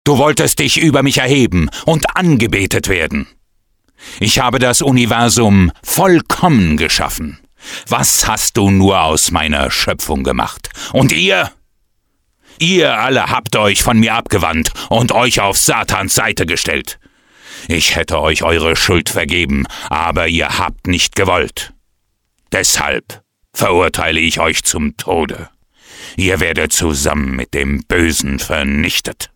Du wolltest dich über mich erheben und angebetet werden. Ich habe das Universum vollkommen geschaffen. Was hast du nur aus meiner Schöpfung gemacht? Und ihr? Ihr alle habt euch von mir abgewandt und euch auf Satans Seite gestellt. Ich hätte euch eure Schuld vergeben, aber ihr habt nicht gewollt. Deshalb verurteile ich euch zum Tode. Ihr werdet zusammen mit dem Bösen vernichtet.